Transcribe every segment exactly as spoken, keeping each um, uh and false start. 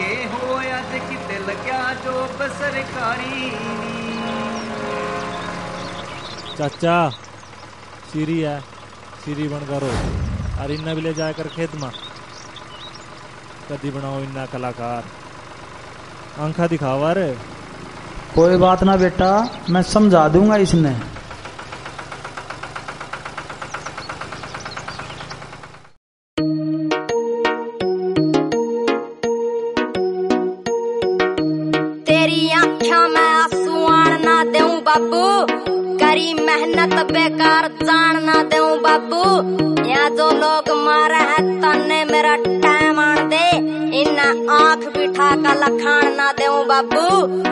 हो अज किते लग्या जो सरकारी। चाचा सीरी है, सीरी बन करो और इन्ना भी ले जाकर खेत में कदी बनाओ इन्ना कलाकार आंखा दिखावा रे। कोई बात ना बेटा, मैं समझा दूंगा इसने। तेरी आँखों में आंसू आन ना दूं बाबू, करी मेहनत बेकार जान ना दूं बाबू। यहाँ जो लोग मारे हैं तन्ने मेरा टाइम आन दे, इन्ना आँख बिठा का लखान ना दूं बाबू।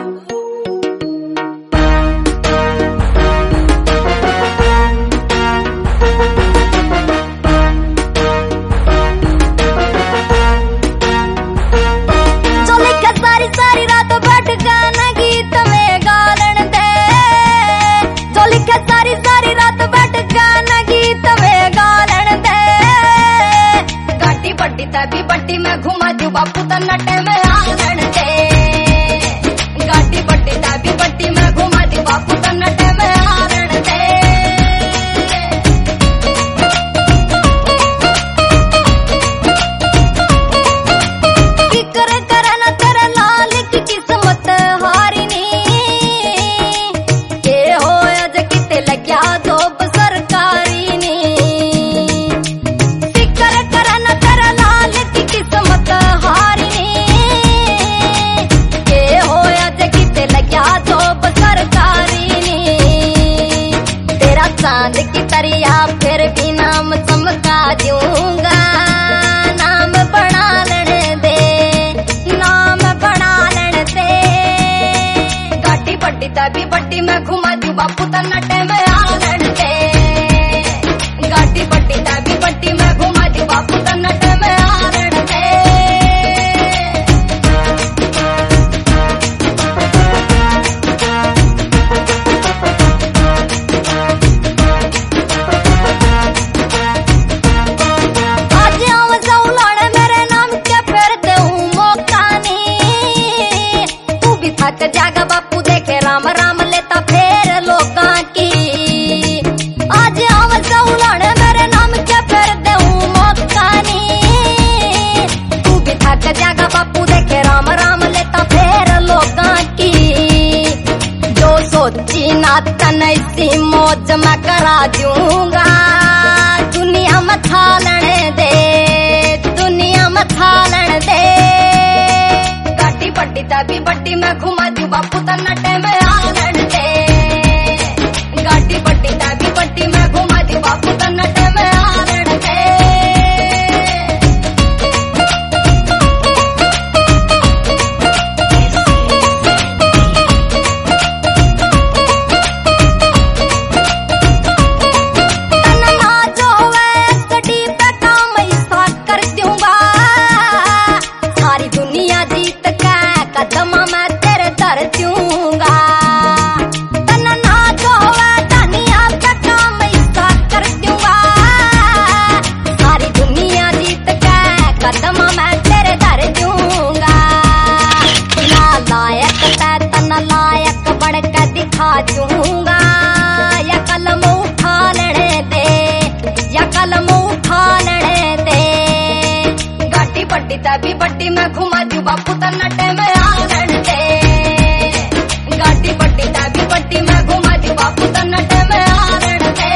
सारी रात बैठ गाना गीत में गालन दे, जो लिखे सारी सारी रात बैठ गाना गीत में गालन दे। गाटी बड्डी तभी बड्डी में घुमा दू बापू तो नटे में आलन दे। गाटी बड्डी तभी बड्डी में घुमा दू बापू तो नटे में आलन दे। किकर करना तेरे लाल की किस्मत हारी नी, के हो अज किते लग्या जोब सरकारी नी। किकर करना तेरे लाल की किस्मत हारी नी, के हो अज किते लग्या जोब सरकारी नी। तेरा चांद की तरिया फिर भी नाम चमका दूंगा, नाम बना लेने दे, नाम बना लेने दे। गाटी बड्डी तभी बड्डी में घुमा दू बापू तो नटे में आलन दे। गाटी बड्डी तभी बड्डी में घुमा दू बापू तो नटे में आलन दे। आज आव जौलाने मेरे नाम के फिर दूं मौका नी, तू भी थक जागा बापू देखे राम राम लेता फेर लोकां की। आज आव जौलाने मेरे नाम के फिर दूं मौका नी, तू भी थक जागा बापू देखे राम राम लेता फेर लोकां की। जो सोची ना तन ऐसी मौज मैं करा दूंगा, दुनिया में थालने दे, दुनिया में थालन दे। गाटी बड्डी तभी बड्डी में घुमा दू बापू तो नटे में आलन दे। गाटी बड्डी तभी बड्डी में घुमा दू बापू तो नटे में आलन दे। तन्ना जो है स्टडी पे काम ऐसा कर दूंगा, सारी दुनिया जीत के कदम मैं तेरे दर दूंगा। तन्ना जो है दुनिया पे काम ऐसा कर दूंगा, सारी दुनिया जीत के कदम मैं तेरे दर दूंगा। ना लायक तै तन लायक बढ़ के दिखा दूंगा, या कलम उठा लेने दे, या कलम उठा लेने दे। गाटी बड्डी तभी बड्डी में घुमा दू बापू तो नटे में आलन दे। गाटी बड्डी तभी बड्डी में घुमा दू बापू तो नटे में आलन दे।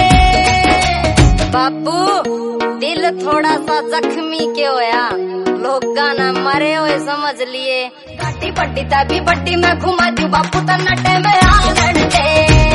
बापू दिल थोड़ा सा जख्मी के होया, लोग गाना मरे हुए समझ लिए। गाटी बड्डी तभी बड्डी में घुमा दू बापू तो नटे में आलन दे।